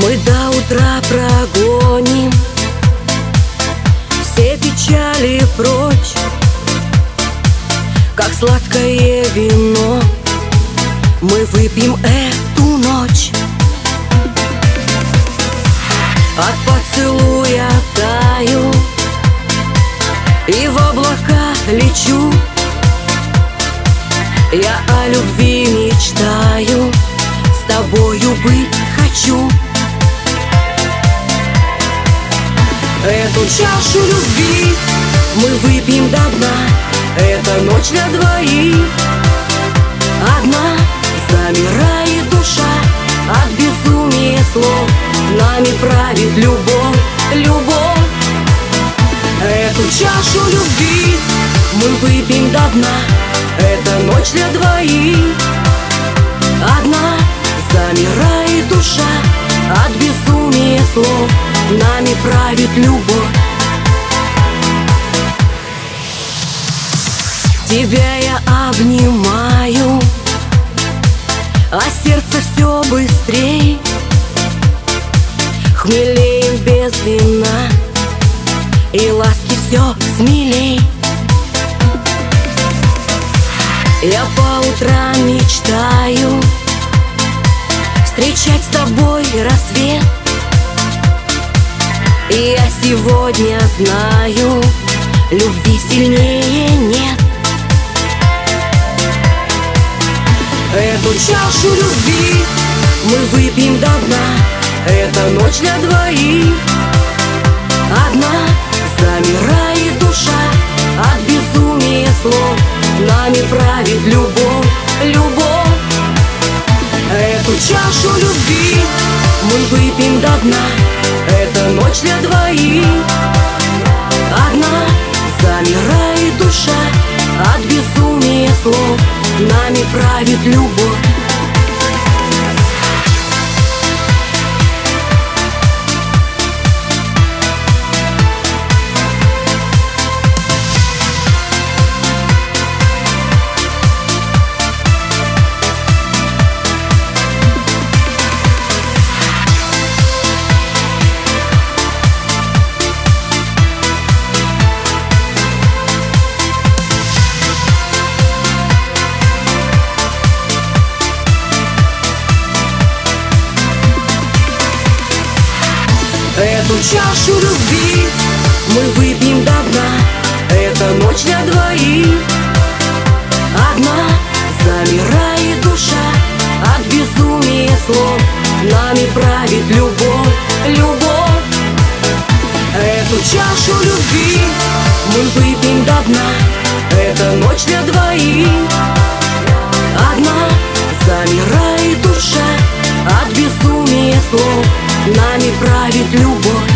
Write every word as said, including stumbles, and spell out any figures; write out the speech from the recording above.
Мы до утра прогоним все печали прочь, как сладкое вино мы выпьем эту ночь. От поцелуя таю и в облака лечу. Я о любви мечтаю, с тобою быть хочу. Эту чашу любви мы выпьем до дна. Это ночь для двоих. Одна замирает душа от безумия слов. Нами правит любовь, любовь. Эту чашу любви мы выпьем до дна. Это ночь для двоих. Одна замирает душа от безумия слов. Нами правит любовь. Тебя я обнимаю, а сердце все быстрей. Хмелеем без вина, и ласки все смелей. Я по утрам мечтаю встречать с тобой рассвет. И я сегодня знаю, любви сильнее нет. Эту чашу любви мы выпьем до дна. Это ночь для двоих. Одна замирает душа от безумия слов. Нами правит любовь, любовь. Эту чашу любви мы выпьем до дна. Это ночь для двоих. Одна замирает душа от безумия слов. Нами правит любовь. Эту чашу любви мы выпьем до дна. Это ночь для двоих. Одна замирает душа от безумия слов. Нами правит любовь, любовь. Эту чашу любви мы выпьем до дна. Это ночь для двоих. Одна замирает душа от безумия слов. Нами правит любовь.